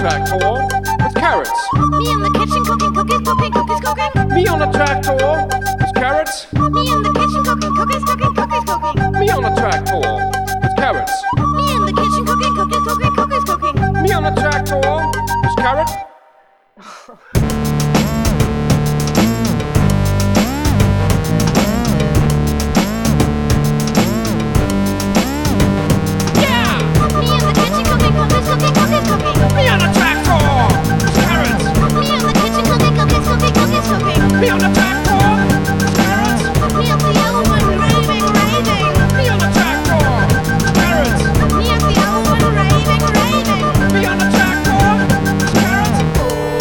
tractor with carrots. Me in the kitchen cooking cookies, cooking. Me on a tractor with carrots. Me in the kitchen cooking cookies, cooking. Me on a tractor with carrots. Me in the kitchen cooking cookies, Me on a tractor with carrots. Me on a tractor with carrots. Me in the kitchen cooking cookies, Me on a tractor with carrots. Me at the oven raving. Me on a tractor with carrots. Me at the oven raving. Me on a tractor with carrots.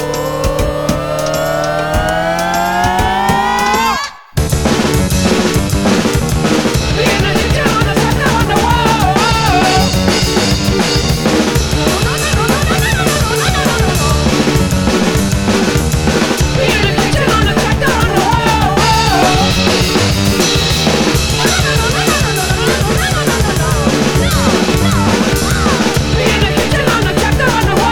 Me in the kitchen on a tractor on the wall. Me in the kitchen on a tractor on the wall. Me in the kitchen on a tractor on the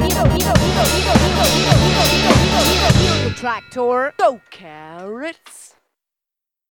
Tractor, go carrots.